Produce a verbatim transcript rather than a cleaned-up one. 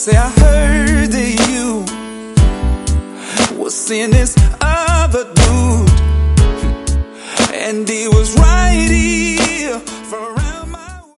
Say I heard that you was seeing this other dude, and he was right here